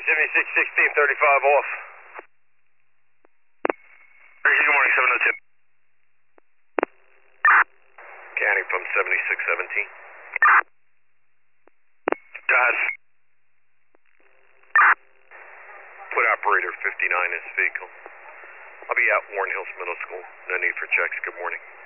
76, 16, 35 off. Good morning, 702. County from 7617. Go ahead. Put operator 59 in his vehicle. I'll be out Warren Hills Middle School. No need for checks. Good morning.